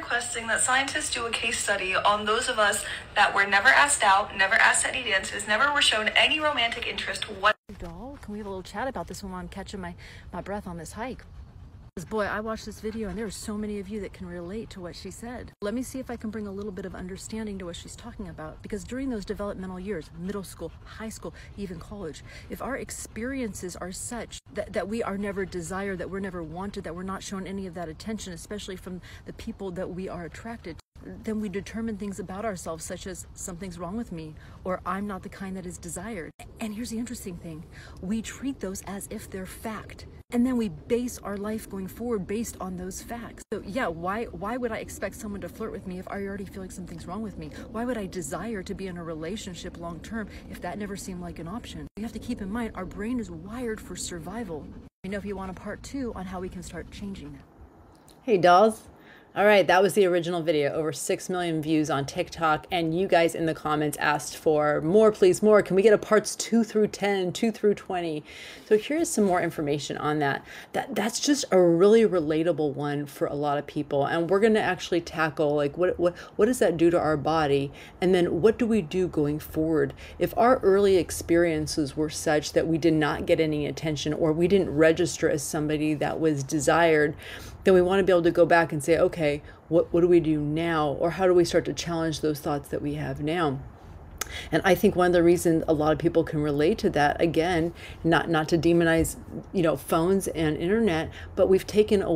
requesting that scientists do a case study on those of us that were never asked out, never asked any dances, never were shown any romantic interest. Doll, can we have a little chat about this when I'm catching my breath on this hike? Boy, I watched this video and there are so many of you that can relate to what she said. Let me see if I can bring a little bit of understanding to what she's talking about, because during those developmental years, middle school, high school, even college, if our experiences are such that we are never desired, that we're never wanted, that we're not shown any of that attention, especially from the people that we are attracted to, then we determine things about ourselves such as something's wrong with me, or I'm not the kind that is desired. And here's the interesting thing. We treat those as if they're fact. And then we base our life going forward based on those facts. So yeah, why would I expect someone to flirt with me if I already feel like something's wrong with me? Why would I desire to be in a relationship long term if that never seemed like an option? You have to keep in mind, our brain is wired for survival. You know, if you want a part 2 on how we can start changing that. Hey dolls. All right, that was the original video, over 6 million views on TikTok, and you guys in the comments asked for more, please, more. Can we get a parts 2 through 10, 2 through 20? So here's some more information on that. That's just a really relatable one for a lot of people, and we're gonna actually tackle like what does that do to our body, and then what do we do going forward if our early experiences were such that we did not get any attention or we didn't register as somebody that was desired. Then we want to be able to go back and say, okay, what do we do now? Or how do we start to challenge those thoughts that we have now? And I think one of the reasons a lot of people can relate to that, again, not to demonize, phones and internet, but we've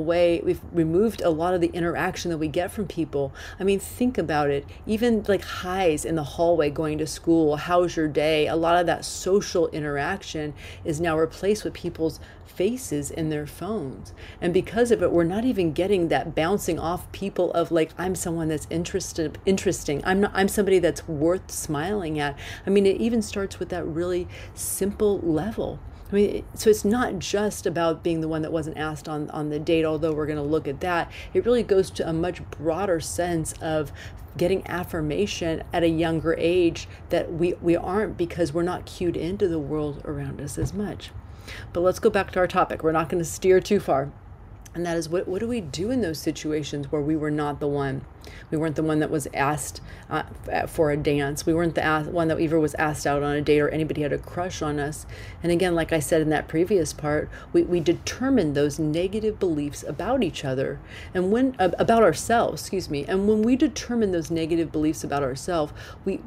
removed a lot of the interaction that we get from people. I mean, think about it. Even like highs in the hallway going to school, how's your day? A lot of that social interaction is now replaced with people's faces in their phones. And because of it, we're not even getting that bouncing off people of like, I'm someone that's interesting. I'm somebody that's worth smiling at. I mean, it even starts with that really simple level. I mean, so it's not just about being the one that wasn't asked on the date, although we're going to look at that. It really goes to a much broader sense of getting affirmation at a younger age that we aren't, because we're not cued into the world around us as much. But let's go back to our topic. We're not going to steer too far. And that is, what do we do in those situations where we were not the one? We weren't the one that was asked for a dance. We weren't the one that ever was asked out on a date, or anybody had a crush on us. And again, like I said in that previous part, we determined those negative beliefs about each other and about ourselves, excuse me. And when we determine those negative beliefs about ourselves, we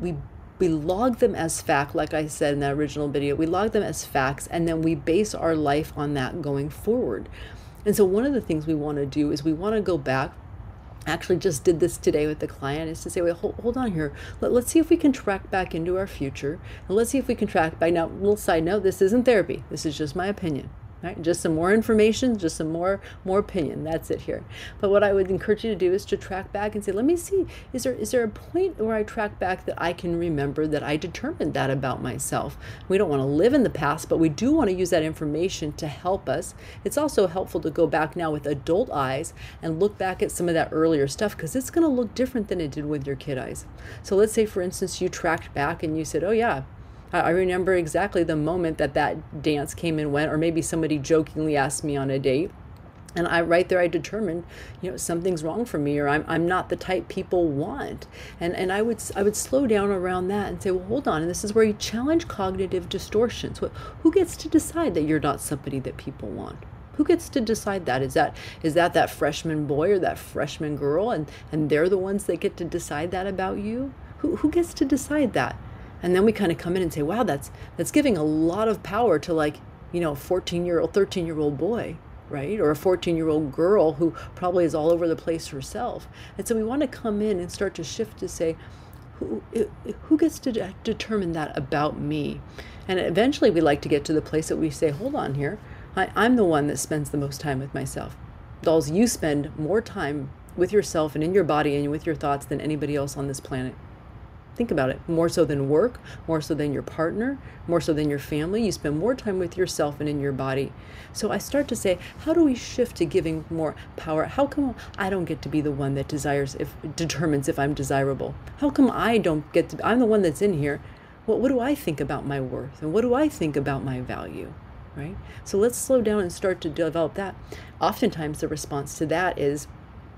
log them as fact, like I said in that original video. We log them as facts, and then we base our life on that going forward. And so one of the things we want to do is we want to go back. Actually just did this today with the client, is to say, wait, hold on here. Let's see if we can track back into our future. And let's see if we can track back. Now, little side note, this isn't therapy. This is just my opinion. Right? Just some more information, just some more opinion. That's it here. But what I would encourage you to do is to track back and say, let me see, is there a point where I track back that I can remember that I determined that about myself? We don't want to live in the past, but we do want to use that information to help us. It's also helpful to go back now with adult eyes and look back at some of that earlier stuff, because it's going to look different than it did with your kid eyes. So let's say, for instance, you tracked back and you said, oh yeah, I remember exactly the moment that dance came and went, or maybe somebody jokingly asked me on a date. And right there I determined, something's wrong for me, or I'm not the type people want. And I would slow down around that and say, well, hold on. And this is where you challenge cognitive distortions. Who gets to decide that you're not somebody that people want? Who gets to decide that? Is that freshman boy or that freshman girl, and they're the ones that get to decide that about you? Who gets to decide that? And then we kind of come in and say, wow, that's giving a lot of power to, like, a 14-year-old, 13-year-old boy, right? Or a 14-year-old girl who probably is all over the place herself. And so we want to come in and start to shift to say, who gets to determine that about me? And eventually we like to get to the place that we say, hold on here, I'm the one that spends the most time with myself. Dolls, you spend more time with yourself and in your body and with your thoughts than anybody else on this planet. Think about it. More so than work, more so than your partner, more so than your family. You spend more time with yourself and in your body. So I start to say, how do we shift to giving more power? How come I don't get to be the one that determines if I'm desirable? How come I'm the one that's in here? Well, what do I think about my worth? And what do I think about my value? Right? So let's slow down and start to develop that. Oftentimes the response to that is,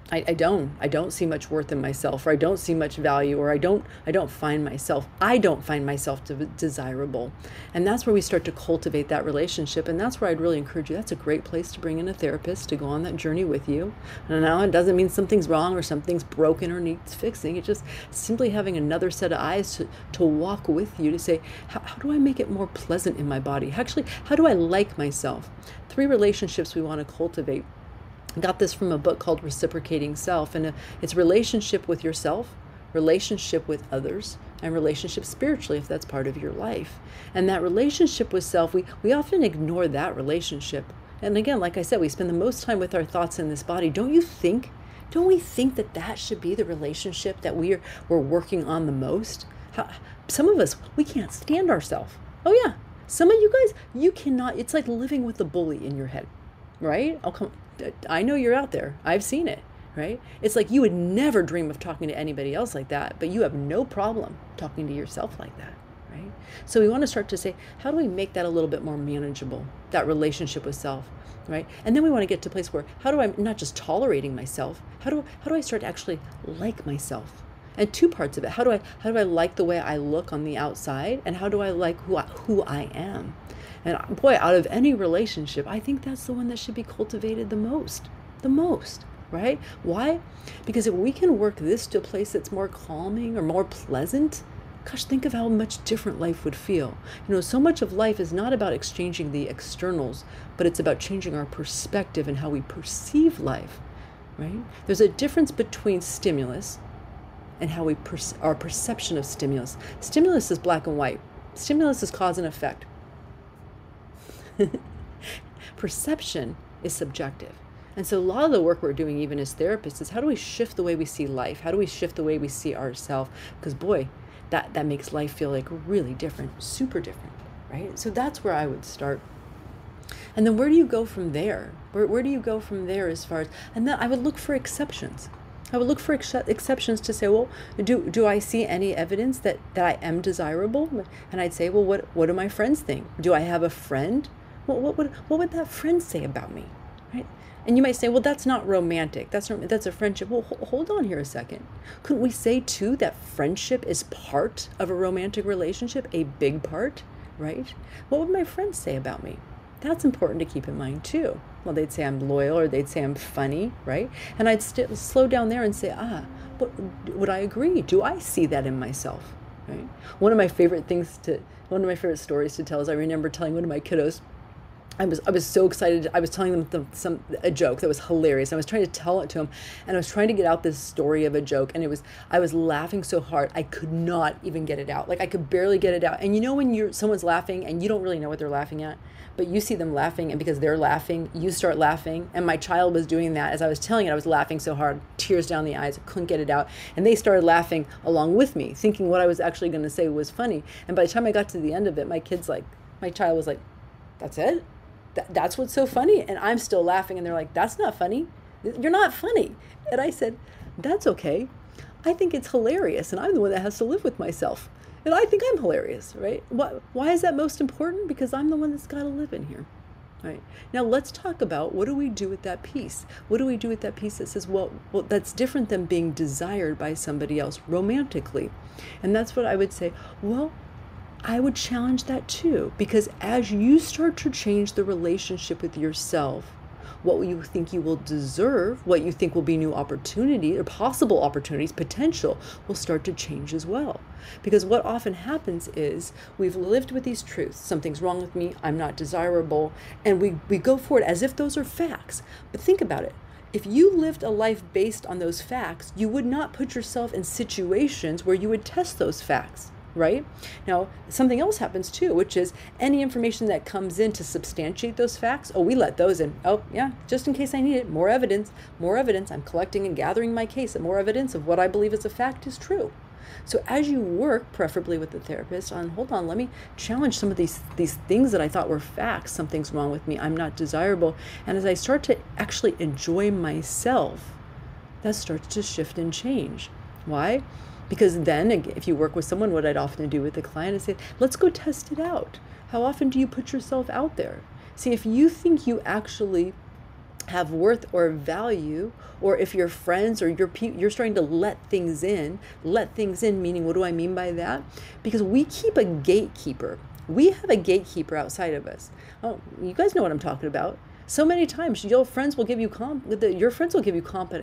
I don't see much worth in myself, or I don't see much value, or I don't find myself desirable. And that's where we start to cultivate that relationship. And that's where I'd really encourage you. That's a great place to bring in a therapist to go on that journey with you. And now it doesn't mean something's wrong or something's broken or needs fixing. It's just simply having another set of eyes to walk with you, to say, how do I make it more pleasant in my body? Actually, how do I like myself? 3 relationships we want to cultivate. I got this from a book called Reciprocating Self, and it's relationship with yourself, relationship with others, and relationship spiritually, if that's part of your life. And that relationship with self, we often ignore that relationship. And again, like I said, we spend the most time with our thoughts in this body. Don't we think that should be the relationship that we're working on the most? Some of us, we can't stand ourselves. Oh yeah, some of you guys, you cannot. It's like living with the bully in your head, right? Oh, come on. I know you're out there. I've seen it, right? It's like you would never dream of talking to anybody else like that, but you have no problem talking to yourself like that, right? So we want to start to say, how do we make that a little bit more manageable, that relationship with self, right? And then we want to get to a place where, how do I, not just tolerating myself, how do I start to actually like myself? And 2 parts of it. How do I like the way I look on the outside, and how do I like who I am? And boy, out of any relationship, I think that's the one that should be cultivated the most, right? Why? Because if we can work this to a place that's more calming or more pleasant, gosh, think of how much different life would feel. So much of life is not about exchanging the externals, but it's about changing our perspective and how we perceive life, right? There's a difference between stimulus and how our perception of stimulus. Stimulus is black and white. Stimulus is cause and effect. Perception is subjective. And so a lot of the work we're doing, even as therapists, is how do we shift the way we see life? How do we shift the way we see ourselves? Because boy, that makes life feel like really different, super different, right? So that's where I would start. And then where do you go from there? Where do you go from there as far as, and then I would look for exceptions. I would look for exceptions to say, well, do I see any evidence that I am desirable? And I'd say, well, what do my friends think? Do I have a friend? What would that friend say about me, right? And you might say, well, that's not romantic. That's a friendship. Well, hold on here a second. Couldn't we say too that friendship is part of a romantic relationship, a big part, right? What would my friends say about me? That's important to keep in mind too. Well, they'd say I'm loyal, or they'd say I'm funny, right? And I'd slow down there and say, but would I agree? Do I see that in myself, right? One of my favorite stories to tell is I remember telling one of my kiddos, I was so excited. I was telling them a joke that was hilarious. I was trying to tell it to him, and I was trying to get out this story of a joke, and I was laughing so hard I could not even get it out. Like I could barely get it out. And when someone's laughing and you don't really know what they're laughing at, but you see them laughing, and because they're laughing, you start laughing. And my child was doing that as I was telling it. I was laughing so hard, tears down the eyes, I couldn't get it out, and they started laughing along with me, thinking what I was actually going to say was funny. And by the time I got to the end of it, my child was like, "That's it? That's what's so funny?" And I'm still laughing, and they're like, "That's not funny. You're not funny." And I said, "That's okay. I think it's hilarious, and I'm the one that has to live with myself. And I think I'm hilarious, right? Why is that most important? Because I'm the one that's got to live in here, right? Now let's talk about, what do we do with that piece? What do we do with that piece that says, well, that's different than being desired by somebody else romantically?" And that's what I would say. Well, I would challenge that too, because as you start to change the relationship with yourself, what you think you will deserve, what you think will be new opportunity or possible opportunities, potential, will start to change as well. Because what often happens is we've lived with these truths. Something's wrong with me. I'm not desirable. And we go for it as if those are facts. But think about it. If you lived a life based on those facts, you would not put yourself in situations where you would test those facts. Right? Now, something else happens too, which is any information that comes in to substantiate those facts, we let those in. Oh, yeah, just in case I need it. More evidence. I'm collecting and gathering my case, and more evidence of what I believe is a fact is true. So as you work, preferably with the therapist, hold on, let me challenge some of these things that I thought were facts. Something's wrong with me. I'm not desirable. And as I start to actually enjoy myself, that starts to shift and change. Why? Because then, if you work with someone, what I'd often do with the client is say, let's go test it out. How often do you put yourself out there? See, if you think you actually have worth or value, or if your friends or you're starting to let things in, meaning, what do I mean by that? Because we keep a gatekeeper. We have a gatekeeper outside of us. Oh, you guys know what I'm talking about. So many times your friends will give you compliments. Your friends will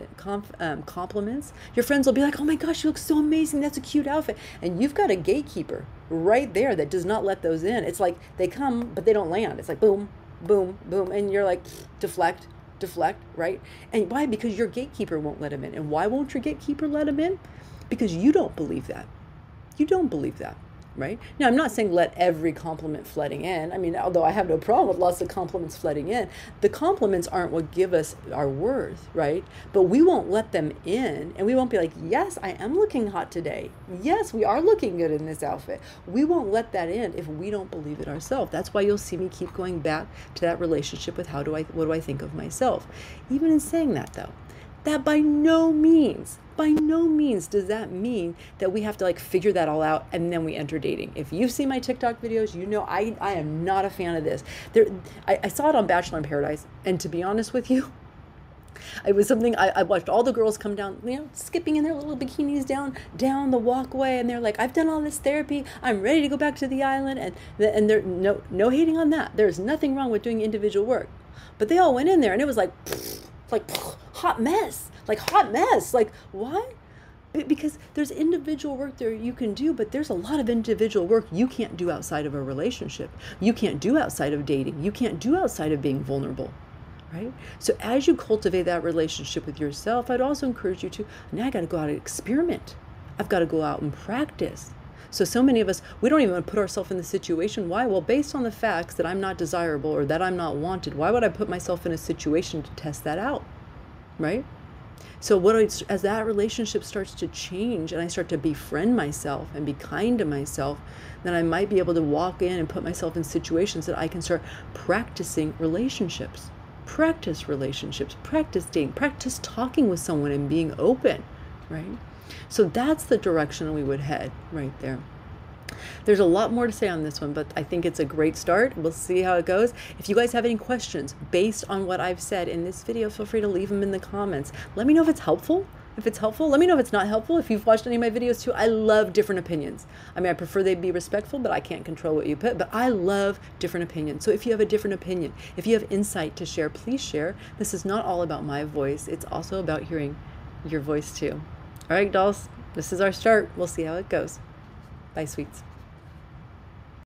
be like, oh my gosh, you look so amazing, that's a cute outfit. And you've got a gatekeeper right there that does not let those in. It's like they come but they don't land. It's like boom, boom, boom, and you're like, deflect, right? And why? Because your gatekeeper won't let him in. And why won't your gatekeeper let him in? Because you don't believe that. You don't believe that, right? Now, I'm not saying let every compliment flooding in. I mean, although I have no problem with lots of compliments flooding in, the compliments aren't what give us our worth, right? But we won't let them in, and we won't be like, yes, I am looking hot today. Yes, we are looking good in this outfit. We won't let that in if we don't believe it ourselves. That's why you'll see me keep going back to that relationship with what do I think of myself? Even in saying that, though, that by no means does that mean that we have to like figure that all out and then we enter dating. If you've seen my TikTok videos, you know I am not a fan of this. I saw it on Bachelor in Paradise, and to be honest with you, it was something I watched all the girls come down, skipping in their little bikinis down the walkway, and they're like, I've done all this therapy, I'm ready to go back to the island, and there no hating on that. There's nothing wrong with doing individual work, but they all went in there and it was like hot mess. Like, why? Because there's individual work there you can do, but there's a lot of individual work you can't do outside of a relationship. You can't do outside of dating. You can't do outside of being vulnerable, right? So as you cultivate that relationship with yourself, I'd also encourage you to, now I got to go out and experiment. I've got to go out and practice. So many of us, we don't even put ourselves in the situation. Why? Well, based on the facts that I'm not desirable or that I'm not wanted, why would I put myself in a situation to test that out, right? So as that relationship starts to change and I start to befriend myself and be kind to myself, then I might be able to walk in and put myself in situations that I can start practicing relationships. Practice dating, practice talking with someone and being open, right? So that's the direction we would head right there. There's a lot more to say on this one, but I think it's a great start. We'll see how it goes. If you guys have any questions based on what I've said in this video, feel free to leave them in the comments. Let me know if it's helpful. If it's helpful, let me know if it's not helpful. If you've watched any of my videos too, I love different opinions. I mean, I prefer they be respectful, but I can't control what you put, but I love different opinions. So if you have a different opinion, if you have insight to share, please share. This is not all about my voice. It's also about hearing your voice too. All right, dolls, this is our start. We'll see how it goes. Bye, sweets.